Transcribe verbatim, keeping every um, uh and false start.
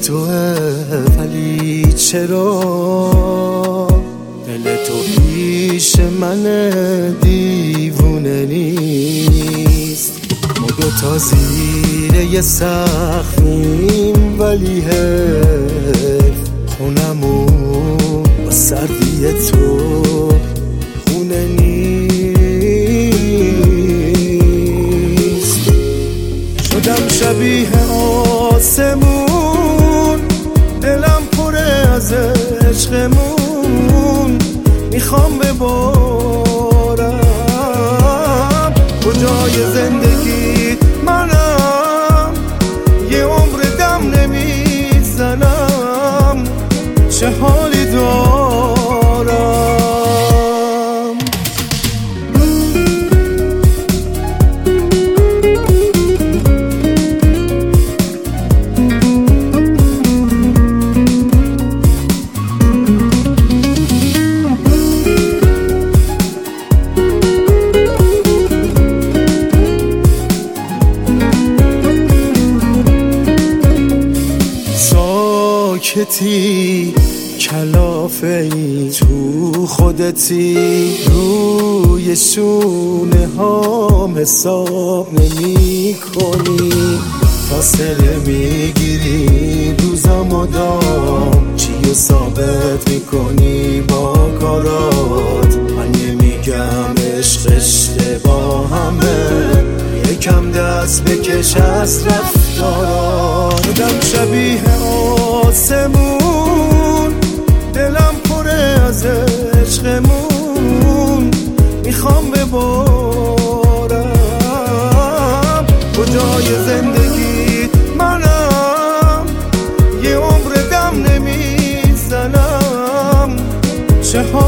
توه، ولی چرا دل تو پیش من دیوونه نیست؟ ما دوتا زیر یه سقفیم، ولی حیف خونمون با سردی تو خونه نیست. شدم شبیه آسمون، دلم پره از عشقمون، میخوام ببارم کجای زندگی منم، یه عمر دم نمیزنم، چه حالی دارم. ساکتی کلافه ای تو خودتی، روی شونه هام حساب نمی کنی، فاصله میگیری روزم و دام، چیو ثابت میکنی با کارات. من نمیگم عشق اشتباهمه، یکم دست بکش از رفتارات. شدم شبیه آسمون، دلم پره از عشقمون، میخوام ببارم کجای زندگی منم، یه عمر دم نمیزنم، چه